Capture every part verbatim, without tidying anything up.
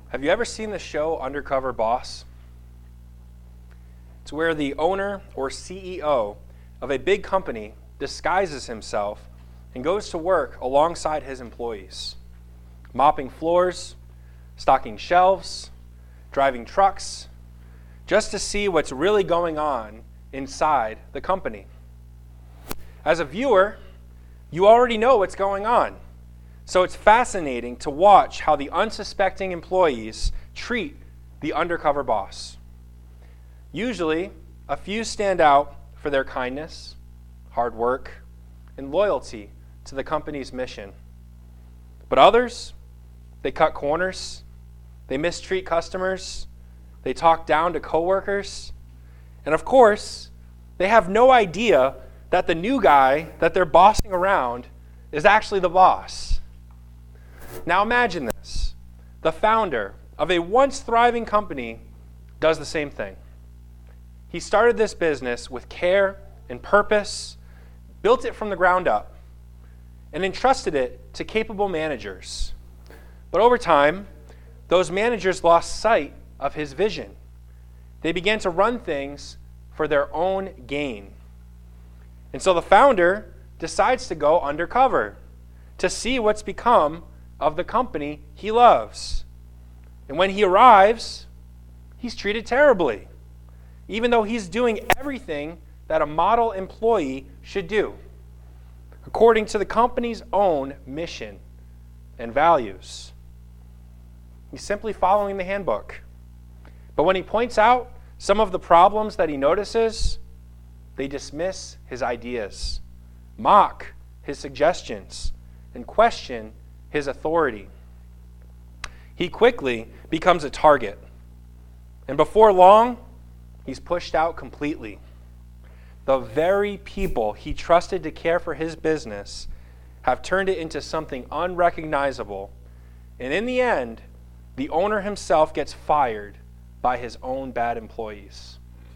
Have you ever seen the show Undercover Boss? It's where the owner or C E O of a big company disguises himself and goes to work alongside his employees, mopping floors, stocking shelves, driving trucks, just to see what's really going on inside the company. As a viewer, you already know what's going on. So it's fascinating to watch how the unsuspecting employees treat the undercover boss. Usually, a few stand out for their kindness, hard work, and loyalty to the company's mission. But others, they cut corners, they mistreat customers, they talk down to coworkers, and of course, they have no idea that the new guy that they're bossing around is actually the boss. Now imagine this. The founder of a once thriving company does the same thing. He started this business with care and purpose, built it from the ground up, and entrusted it to capable managers. But over time, those managers lost sight of his vision. They began to run things for their own gain. And so the founder decides to go undercover to see what's become of the company he loves. And when he arrives, he's treated terribly, even though he's doing everything that a model employee should do, according to the company's own mission and values. He's simply following the handbook. But when he points out some of the problems that he notices, they dismiss his ideas, mock his suggestions, and question his authority. He quickly becomes a target, and before long, he's pushed out completely. The very people he trusted to care for his business have turned it into something unrecognizable, and in the end, the owner himself gets fired by his own bad employees.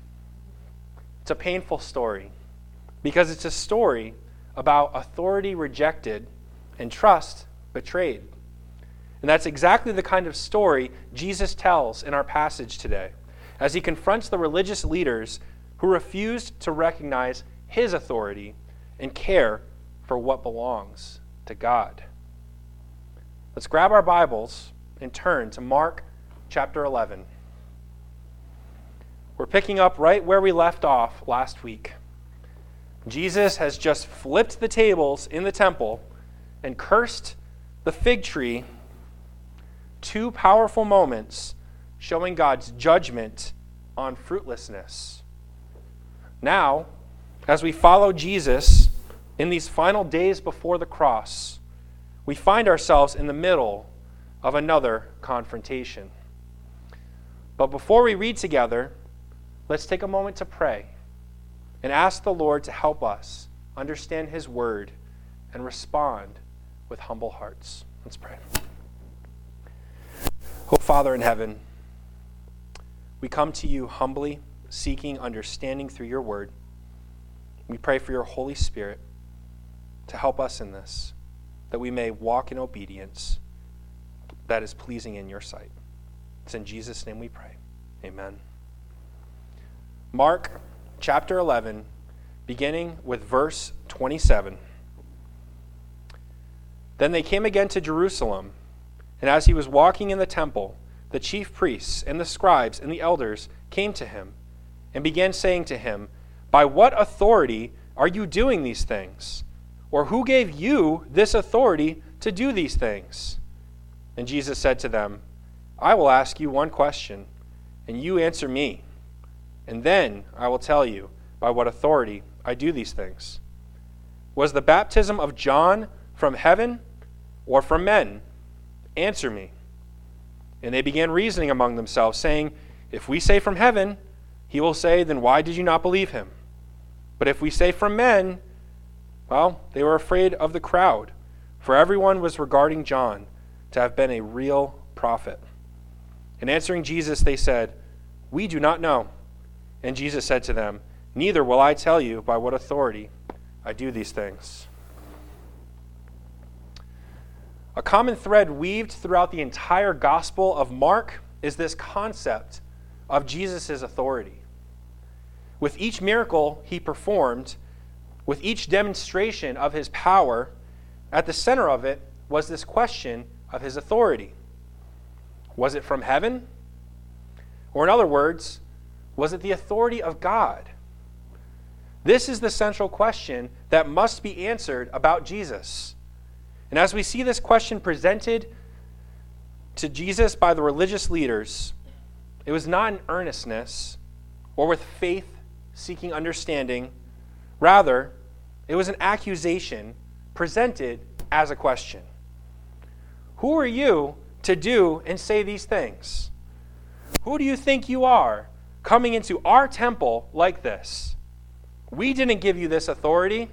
It's a painful story because it's a story about authority rejected and trust betrayed. And that's exactly the kind of story Jesus tells in our passage today, as he confronts the religious leaders who refused to recognize his authority and care for what belongs to God. Let's grab our Bibles and turn to Mark chapter eleven. We're picking up right where we left off last week. Jesus has just flipped the tables in the temple and cursed the fig tree, two powerful moments showing God's judgment on fruitlessness. Now, as we follow Jesus in these final days before the cross, we find ourselves in the middle of another confrontation. But before we read together, let's take a moment to pray and ask the Lord to help us understand his word and respond with humble hearts. Let's pray. Oh, Father in heaven, we come to you humbly, seeking understanding through your word. We pray for your Holy Spirit to help us in this, that we may walk in obedience that is pleasing in your sight. It's in Jesus' name we pray. Amen. Mark chapter eleven, beginning with verse twenty-seven. Then they came again to Jerusalem, and as he was walking in the temple, the chief priests and the scribes and the elders came to him and began saying to him, "By what authority are you doing these things? Or who gave you this authority to do these things?" And Jesus said to them, "I will ask you one question, and you answer me. And then I will tell you by what authority I do these things. Was the baptism of John from heaven or from men? Answer me." And they began reasoning among themselves, saying, "If we say from heaven, he will say, 'Then why did you not believe him?' But if we say from men," well, they were afraid of the crowd, for everyone was regarding John to have been a real prophet. And answering Jesus, they said, "We do not know." And Jesus said to them, "Neither will I tell you by what authority I do these things." A common thread weaved throughout the entire Gospel of Mark is this concept of Jesus' authority. With each miracle he performed, with each demonstration of his power, at the center of it was this question of his authority. Was it from heaven? Or in other words, was it the authority of God? This is the central question that must be answered about Jesus. And as we see this question presented to Jesus by the religious leaders, it was not in earnestness or with faith-seeking understanding. Rather, it was an accusation presented as a question. Who are you to do and say these things? Who do you think you are coming into our temple like this? We didn't give you this authority.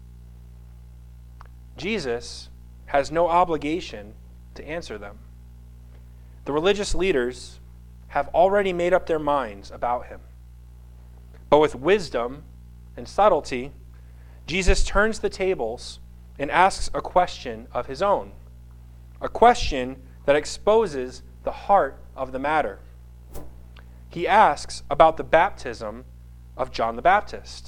Jesus has no obligation to answer them. The religious leaders have already made up their minds about him. But with wisdom and subtlety, Jesus turns the tables and asks a question of his own, a question that exposes the heart of the matter. He asks about the baptism of John the Baptist.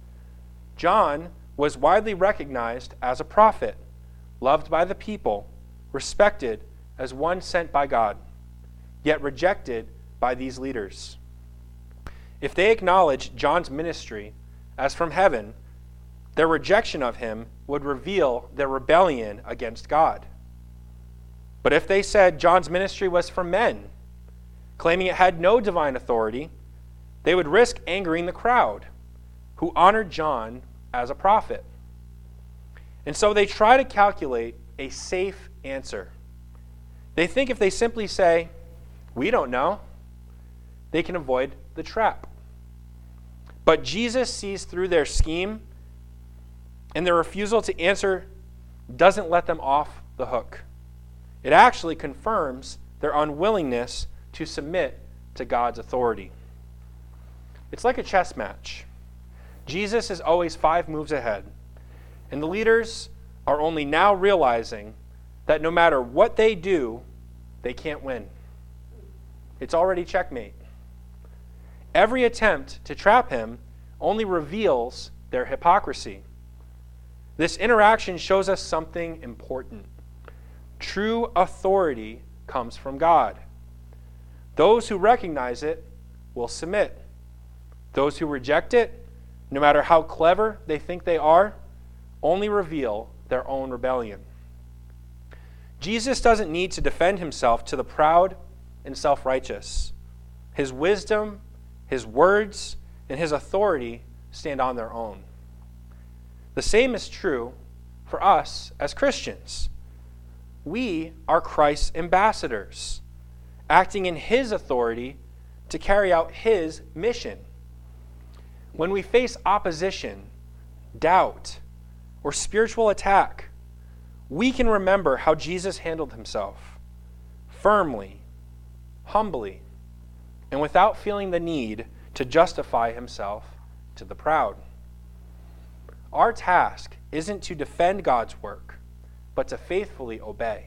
John was widely recognized as a prophet, loved by the people, respected as one sent by God, yet rejected by these leaders. If they acknowledged John's ministry as from heaven, their rejection of him would reveal their rebellion against God. But if they said John's ministry was from men, claiming it had no divine authority, they would risk angering the crowd, who honored John as a prophet. And so they try to calculate a safe answer. They think if they simply say, "We don't know," they can avoid the trap. But Jesus sees through their scheme, and their refusal to answer doesn't let them off the hook. It actually confirms their unwillingness to submit to God's authority. It's like a chess match. Jesus is always five moves ahead, and the leaders are only now realizing that no matter what they do, they can't win. It's already checkmate. Every attempt to trap him only reveals their hypocrisy. This interaction shows us something important. True authority comes from God. Those who recognize it will submit. Those who reject it, no matter how clever they think they are, only reveal their own rebellion. Jesus doesn't need to defend himself to the proud and self-righteous. His wisdom, his words, and his authority stand on their own. The same is true for us as Christians. We are Christ's ambassadors, acting in his authority to carry out his mission. When we face opposition, doubt, or spiritual attack, we can remember how Jesus handled himself firmly, humbly, and without feeling the need to justify himself to the proud. Our task isn't to defend God's work, but to faithfully obey.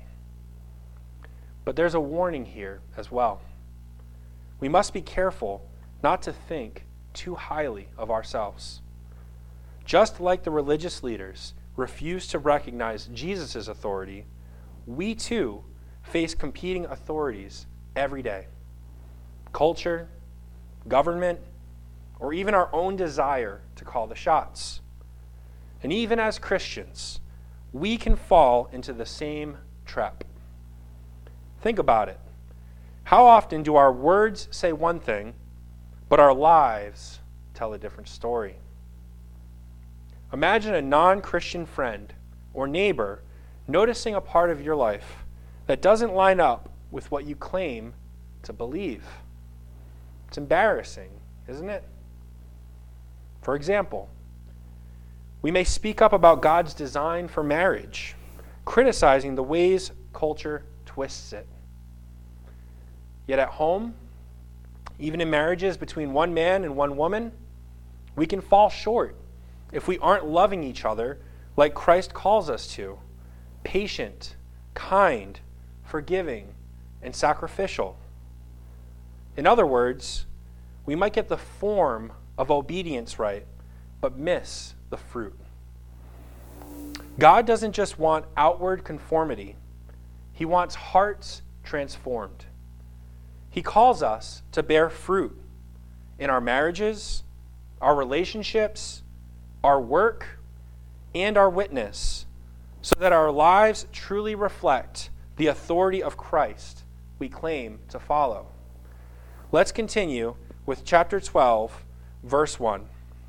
But there's a warning here as well. We must be careful not to think too highly of ourselves. Just like the religious leaders refused to recognize Jesus' authority, we too face competing authorities every day. Culture, government, or even our own desire to call the shots. And even as Christians, we can fall into the same trap. Think about it. How often do our words say one thing, but our lives tell a different story? Imagine a non-Christian friend or neighbor noticing a part of your life that doesn't line up with what you claim to believe. It's embarrassing, isn't it? For example, we may speak up about God's design for marriage, criticizing the ways culture twists it. Yet at home, even in marriages between one man and one woman, we can fall short if we aren't loving each other like Christ calls us to, patient, kind, forgiving, and sacrificial. In other words, we might get the form of obedience right, but miss the fruit. God doesn't just want outward conformity. He wants hearts transformed. He calls us to bear fruit in our marriages, our relationships, our work, and our witness, so that our lives truly reflect the authority of Christ we claim to follow. Let's continue with chapter twelve, verse one.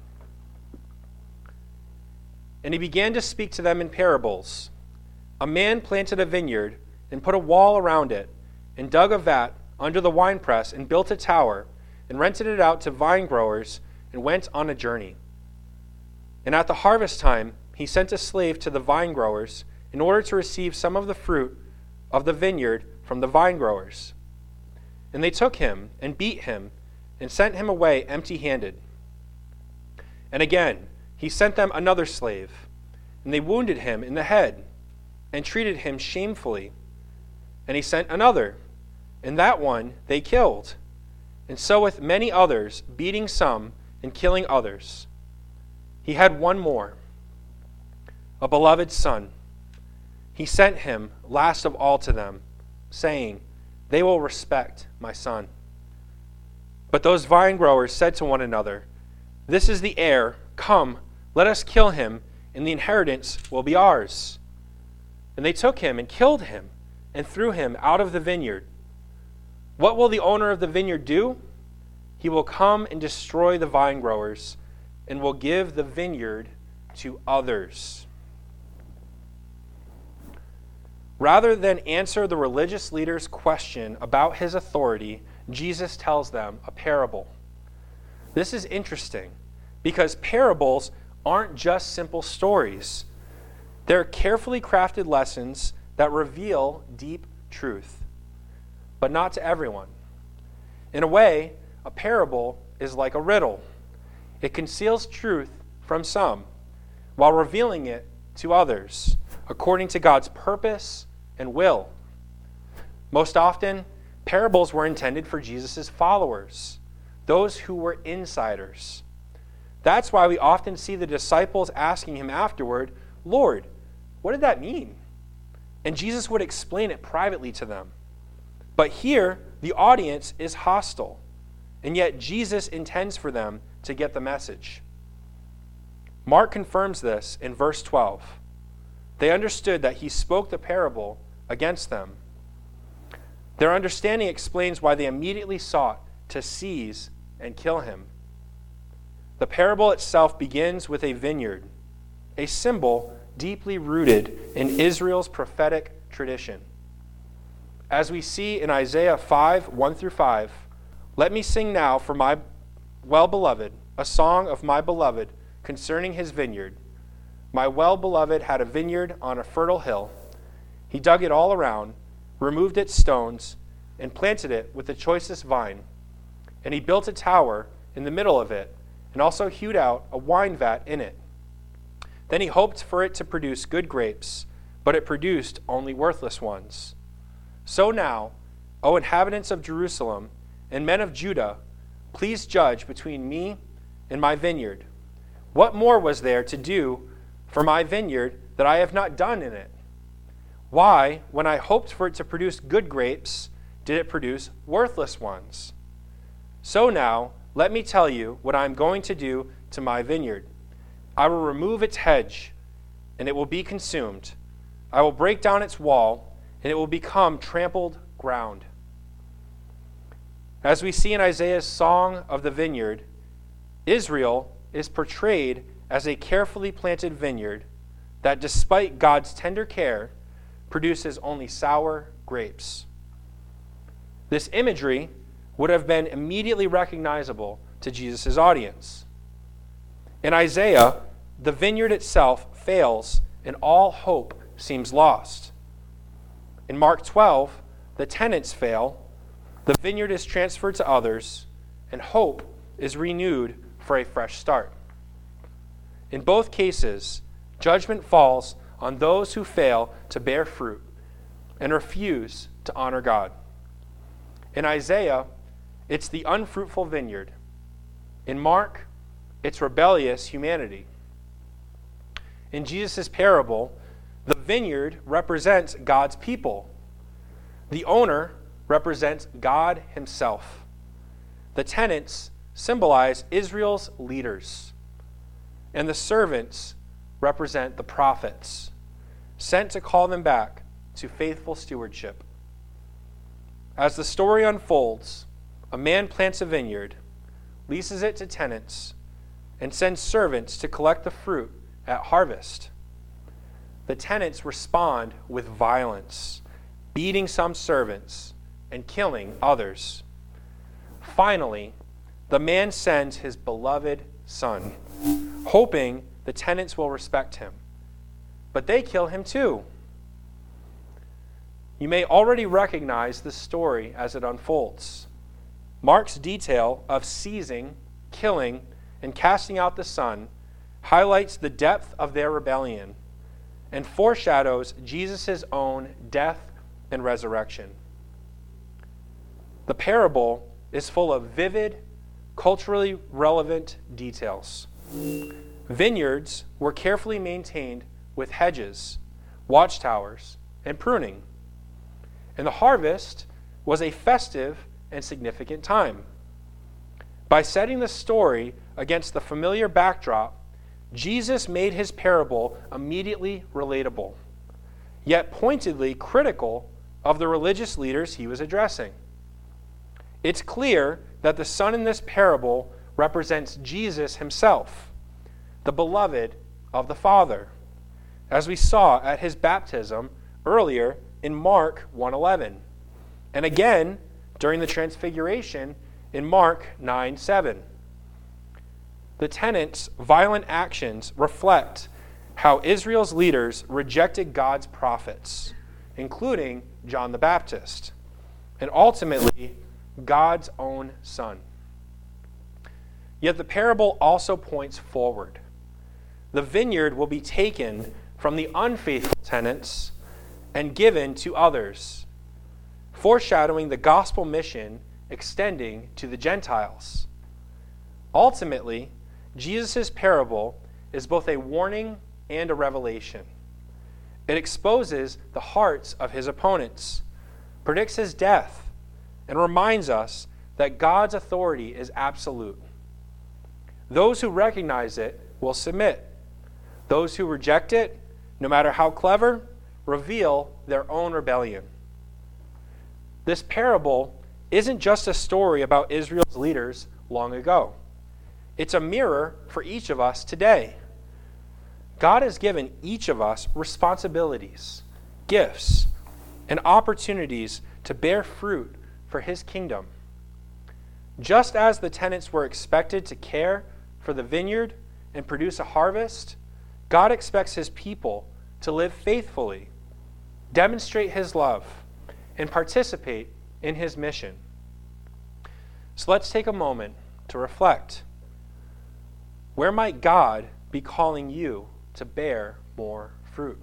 And he began to speak to them in parables. A man planted a vineyard and put a wall around it, and dug a vat under the winepress, and built a tower, and rented it out to vine growers, and went on a journey. And at the harvest time, he sent a slave to the vine growers in order to receive some of the fruit of the vineyard from the vine growers. And they took him and beat him and sent him away empty-handed. And again, he sent them another slave, and they wounded him in the head and treated him shamefully. And he sent another, and that one they killed. And so with many others, beating some and killing others. He had one more, a beloved son. He sent him last of all to them, saying, "They will respect my son." But those vine growers said to one another, "This is the heir. Come, let us kill him, and the inheritance will be ours." And they took him and killed him and threw him out of the vineyard. What will the owner of the vineyard do? He will come and destroy the vine growers and will give the vineyard to others. Rather than answer the religious leaders' question about his authority, Jesus tells them a parable. This is interesting because parables aren't just simple stories. They're carefully crafted lessons that reveal deep truth, but not to everyone. In a way, a parable is like a riddle. It conceals truth from some while revealing it to others according to God's purpose and will. Most often, parables were intended for Jesus' followers, those who were insiders. That's why we often see the disciples asking him afterward, "Lord, what did that mean?" And Jesus would explain it privately to them. But here, the audience is hostile, and yet Jesus intends for them to get the message. Mark confirms this in verse twelve. They understood that he spoke the parable against them. Their understanding explains why they immediately sought to seize and kill him. The parable itself begins with a vineyard, a symbol deeply rooted in Israel's prophetic tradition. As we see in Isaiah five, one through five, "Let me sing now for my well-beloved, a song of my beloved concerning his vineyard. My well-beloved had a vineyard on a fertile hill. He dug it all around, removed its stones, and planted it with the choicest vine. And he built a tower in the middle of it, and also hewed out a wine vat in it. Then he hoped for it to produce good grapes, but it produced only worthless ones. So now, O inhabitants of Jerusalem and men of Judah, please judge between me and my vineyard. What more was there to do for my vineyard that I have not done in it? Why, when I hoped for it to produce good grapes, did it produce worthless ones? So now, let me tell you what I am going to do to my vineyard. I will remove its hedge, and it will be consumed. I will break down its wall, and it will become trampled ground." As we see in Isaiah's Song of the Vineyard, Israel is portrayed as a carefully planted vineyard that, despite God's tender care, produces only sour grapes. This imagery would have been immediately recognizable to Jesus' audience. In Isaiah, the vineyard itself fails and all hope seems lost. In Mark twelve, the tenants fail, the vineyard is transferred to others, and hope is renewed for a fresh start. In both cases, judgment falls on those who fail to bear fruit, and refuse to honor God. In Isaiah, it's the unfruitful vineyard. In Mark, it's rebellious humanity. In Jesus' parable, the vineyard represents God's people. The owner represents God himself. The tenants symbolize Israel's leaders. And the servants represent the prophets, sent to call them back to faithful stewardship. As the story unfolds, a man plants a vineyard, leases it to tenants, and sends servants to collect the fruit at harvest. The tenants respond with violence, beating some servants and killing others. Finally, the man sends his beloved son, hoping the tenants will respect him. But they kill him too. You may already recognize the story as it unfolds. Mark's detail of seizing, killing, and casting out the son highlights the depth of their rebellion and foreshadows Jesus' own death and resurrection. The parable is full of vivid, culturally relevant details. Vineyards were carefully maintained with hedges, watchtowers, and pruning. And the harvest was a festive and significant time. By setting the story against the familiar backdrop, Jesus made his parable immediately relatable, yet pointedly critical of the religious leaders he was addressing. It's clear that the son in this parable represents Jesus himself, the beloved of the Father, as we saw at his baptism earlier in Mark one eleven, and again during the Transfiguration in Mark nine seven. The tenants' violent actions reflect how Israel's leaders rejected God's prophets, including John the Baptist, and ultimately God's own son. Yet the parable also points forward. The vineyard will be taken from the unfaithful tenants and given to others, foreshadowing the gospel mission extending to the Gentiles. Ultimately, Jesus' parable is both a warning and a revelation. It exposes the hearts of his opponents, predicts his death, and reminds us that God's authority is absolute. Those who recognize it will submit. Those who reject it, no matter how clever, reveal their own rebellion. This parable isn't just a story about Israel's leaders long ago. It's a mirror for each of us today. God has given each of us responsibilities, gifts, and opportunities to bear fruit for his kingdom. Just as the tenants were expected to care for the vineyard and produce a harvest, God expects his people to live faithfully, demonstrate his love, and participate in his mission. So let's take a moment to reflect. Where might God be calling you to bear more fruit?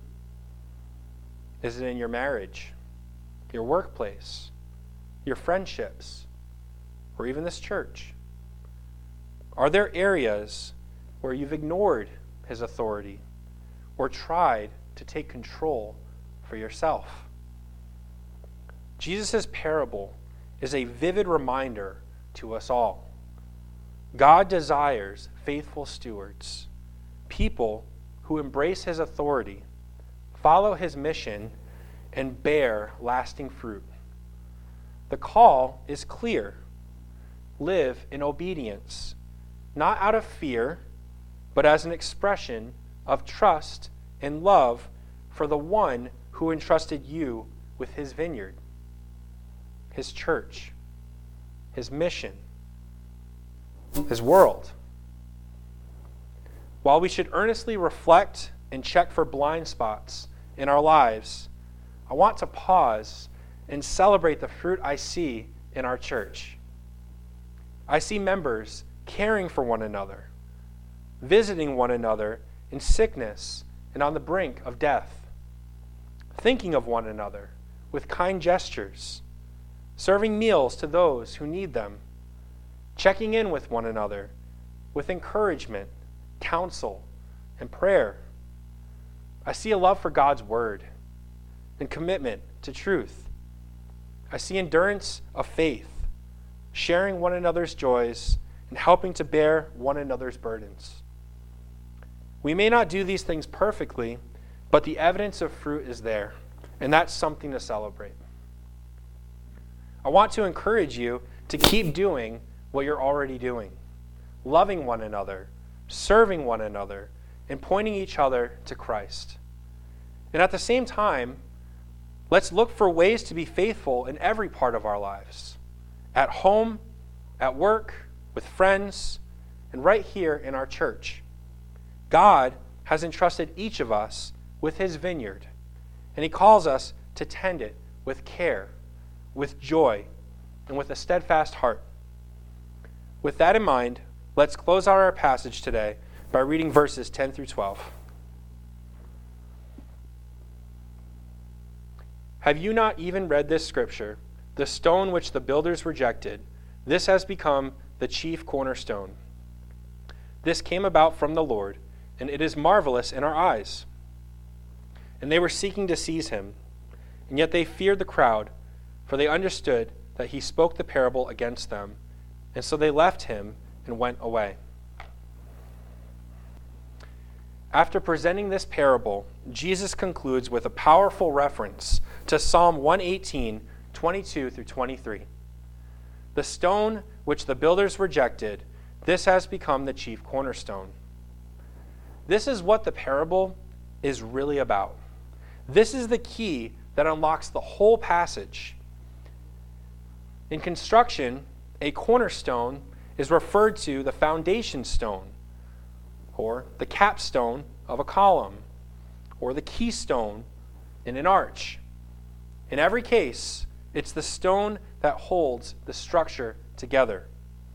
Is it in your marriage, your workplace, your friendships, or even this church? Are there areas where you've ignored his authority or tried to take control for yourself? Jesus' parable is a vivid reminder to us all. God desires faithful stewards, people who embrace his authority, follow his mission, and bear lasting fruit. The call is clear. Live in obedience, not out of fear, but as an expression of trust and love for the one who entrusted you with his vineyard, his church, his mission, his world. While we should earnestly reflect and check for blind spots in our lives, I want to pause and celebrate the fruit I see in our church. I see members caring for one another, visiting one another in sickness and on the brink of death, thinking of one another with kind gestures, serving meals to those who need them, checking in with one another with encouragement, counsel, and prayer. I see a love for God's word and commitment to truth. I see endurance of faith, sharing one another's joys and helping to bear one another's burdens. We may not do these things perfectly, but the evidence of fruit is there, and that's something to celebrate. I want to encourage you to keep doing what you're already doing, loving one another, serving one another, and pointing each other to Christ. And at the same time, let's look for ways to be faithful in every part of our lives, at home, at work, with friends, and right here in our church. God has entrusted each of us with his vineyard, and he calls us to tend it with care, with joy, and with a steadfast heart. With that in mind, let's close out our passage today by reading verses ten through twelve. Have you not even read this scripture? The stone which the builders rejected, this has become the chief cornerstone. This came about from the Lord, and it is marvelous in our eyes. And they were seeking to seize him, and yet they feared the crowd, for they understood that he spoke the parable against them, and so they left him and went away. After presenting this parable, Jesus concludes with a powerful reference to Psalm one eighteen, twenty-two through twenty-three. The stone which the builders rejected, this has become the chief cornerstone. This is what the parable is really about. This is the key that unlocks the whole passage. In construction, a cornerstone is referred to the foundation stone, or the capstone of a column, or the keystone in an arch. In every case, it's the stone that holds the structure together.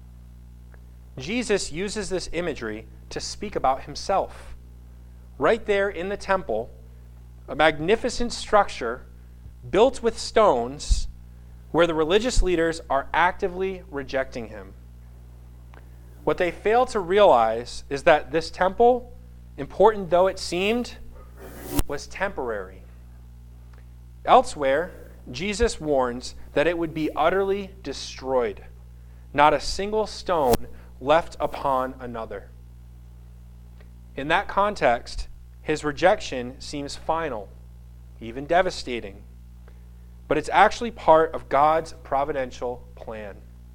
Jesus uses this imagery to speak about himself. Right there in the temple, a magnificent structure built with stones where the religious leaders are actively rejecting him. What they fail to realize is that this temple, important though it seemed, was temporary. Elsewhere, Jesus warns that it would be utterly destroyed, not a single stone left upon another. In that context, his rejection seems final, even devastating, but it's actually part of God's providential plan.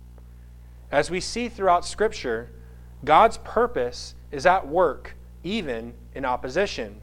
As we see throughout Scripture, God's purpose is at work, even in opposition.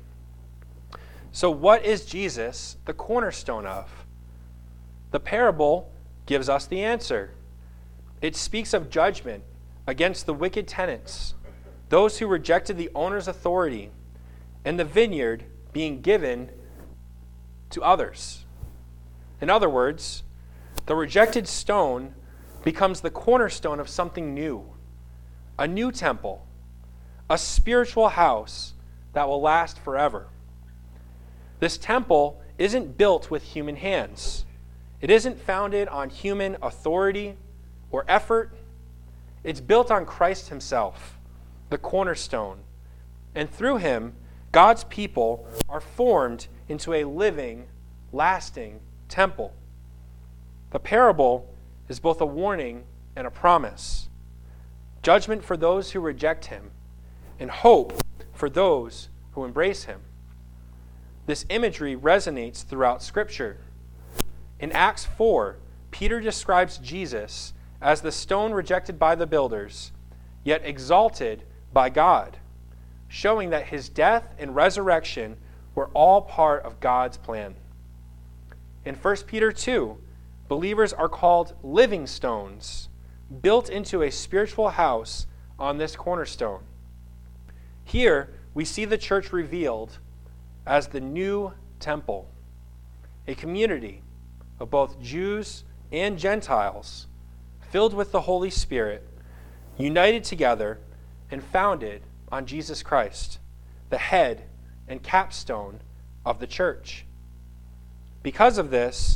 So what is Jesus the cornerstone of? The parable gives us the answer. It speaks of judgment against the wicked tenants, those who rejected the owner's authority, and the vineyard being given to others. In other words, the rejected stone becomes the cornerstone of something new, a new temple, a spiritual house that will last forever. This temple isn't built with human hands. It isn't founded on human authority or effort. It's built on Christ himself, the cornerstone. And through him, God's people are formed into a living, lasting temple. The parable is both a warning and a promise. Judgment for those who reject him, and hope for those who embrace him. This imagery resonates throughout Scripture. In Acts four, Peter describes Jesus as the stone rejected by the builders, yet exalted by God, showing that his death and resurrection were all part of God's plan. In First Peter two, believers are called living stones, built into a spiritual house on this cornerstone. Here, we see the church revealed as the new temple, a community of both Jews and Gentiles, filled with the Holy Spirit, united together and founded on Jesus Christ, the head and capstone of the church. Because of this,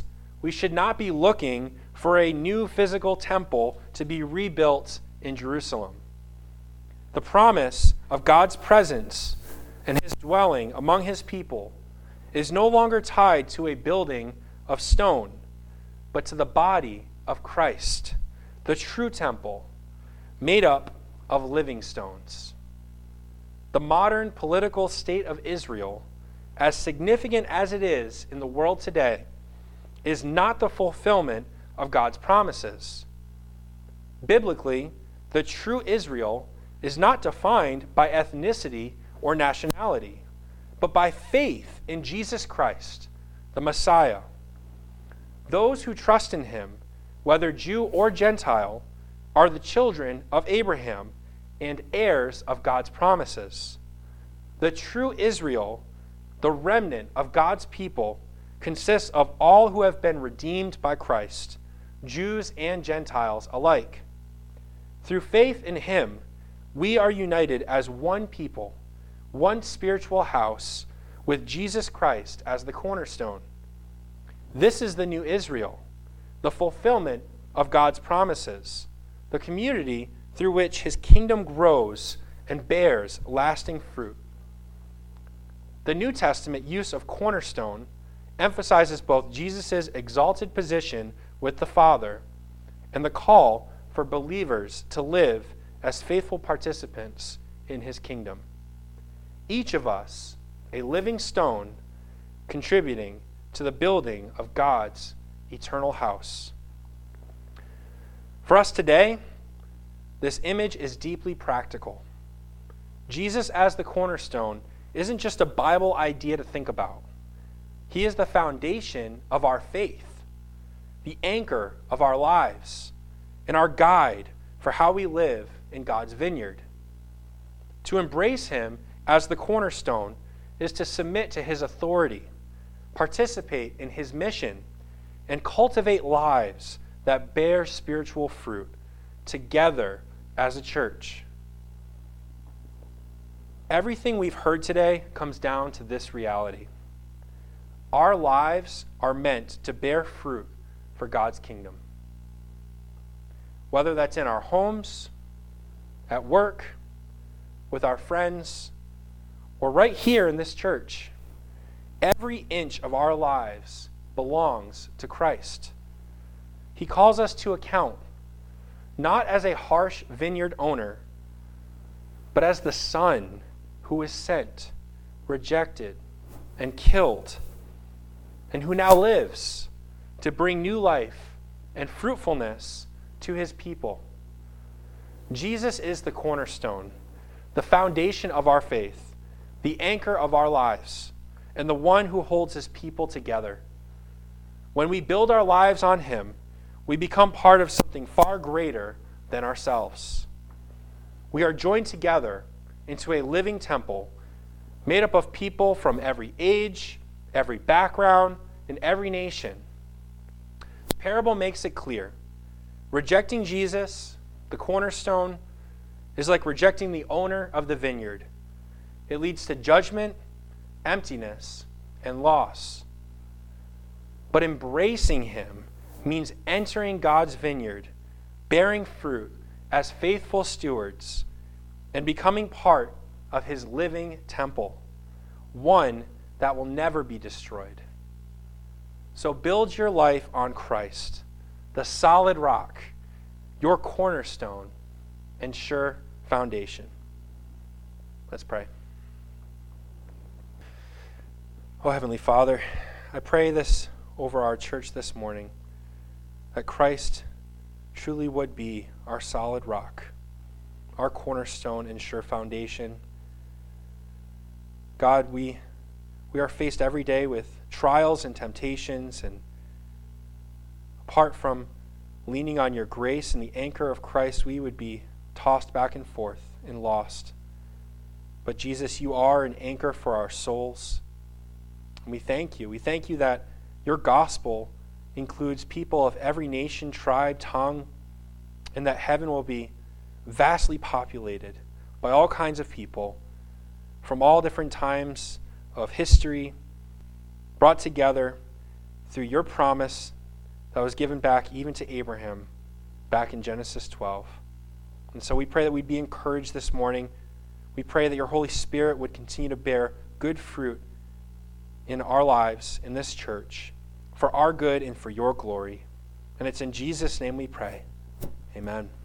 we should not be looking for a new physical temple to be rebuilt in Jerusalem. The promise of God's presence and his dwelling among his people is no longer tied to a building of stone, but to the body of Christ, the true temple, made up of living stones. The modern political state of Israel, as significant as it is in the world today, is not the fulfillment of God's promises. Biblically, the true Israel is not defined by ethnicity or nationality, but by faith in Jesus Christ, the Messiah. Those who trust in him, whether Jew or Gentile, are the children of Abraham and heirs of God's promises. The true Israel, the remnant of God's people, consists of all who have been redeemed by Christ, Jews and Gentiles alike. Through faith in him, we are united as one people, one spiritual house, with Jesus Christ as the cornerstone. This is the new Israel, the fulfillment of God's promises, the community through which his kingdom grows and bears lasting fruit. The New Testament use of cornerstone emphasizes both Jesus' exalted position with the Father and the call for believers to live as faithful participants in his kingdom. Each of us, a living stone, contributing to the building of God's eternal house. For us today, this image is deeply practical. Jesus as the cornerstone isn't just a Bible idea to think about. He is the foundation of our faith, the anchor of our lives, and our guide for how we live in God's vineyard. To embrace him as the cornerstone is to submit to his authority, participate in his mission, and cultivate lives that bear spiritual fruit together as a church. Everything we've heard today comes down to this reality. Our lives are meant to bear fruit for God's kingdom. Whether that's in our homes, at work, with our friends, or right here in this church, every inch of our lives belongs to Christ. He calls us to account, not as a harsh vineyard owner, but as the Son who is sent, rejected, and killed, and who now lives to bring new life and fruitfulness to his people. Jesus is the cornerstone, the foundation of our faith, the anchor of our lives, and the one who holds his people together. When we build our lives on him, we become part of something far greater than ourselves. We are joined together into a living temple made up of people from every age, every background, and every nation. The parable makes it clear. Rejecting Jesus, the cornerstone, is like rejecting the owner of the vineyard. It leads to judgment, emptiness, and loss. But embracing him means entering God's vineyard, bearing fruit as faithful stewards, and becoming part of his living temple, one that will never be destroyed. So build your life on Christ, the solid rock, your cornerstone, and sure foundation. Let's pray. Oh, Heavenly Father, I pray this over our church this morning, that Christ truly would be our solid rock, our cornerstone and sure foundation. God, we we are faced every day with trials and temptations, and apart from leaning on your grace and the anchor of Christ, we would be tossed back and forth and lost. But Jesus, you are an anchor for our souls. And we thank you. We thank you that your gospel includes people of every nation, tribe, tongue, and that heaven will be vastly populated by all kinds of people from all different times of history, brought together through your promise that was given back even to Abraham back in Genesis twelve. And so we pray that we'd be encouraged this morning. We pray that your Holy Spirit would continue to bear good fruit in our lives, in this church, for our good and for your glory. And it's in Jesus' name we pray. Amen.